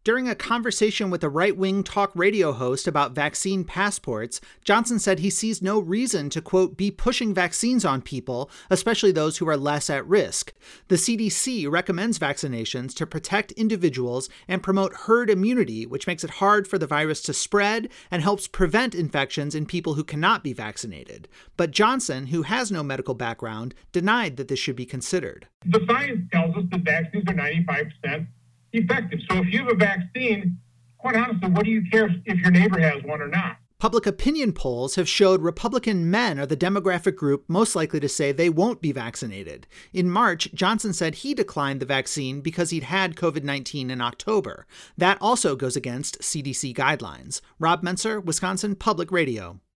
During a conversation with a right-wing talk radio host about vaccine passports, Johnson said he sees no reason to, quote, be pushing vaccines on people, especially those who are less at risk. The CDC recommends vaccinations to protect individuals and promote herd immunity, which makes it hard for the virus to spread and helps prevent infections in people who cannot be vaccinated. But Johnson, who has no medical background, denied that this should be considered. The science tells us that vaccines are 95% effective. So if you have a vaccine, quite honestly, what do you care if your neighbor has one or not? Public opinion polls have showed Republican men are the demographic group most likely to say they won't be vaccinated. In March, Johnson said he declined the vaccine because he'd had COVID-19 in October. That also goes against CDC guidelines. Rob Menser, Wisconsin Public Radio.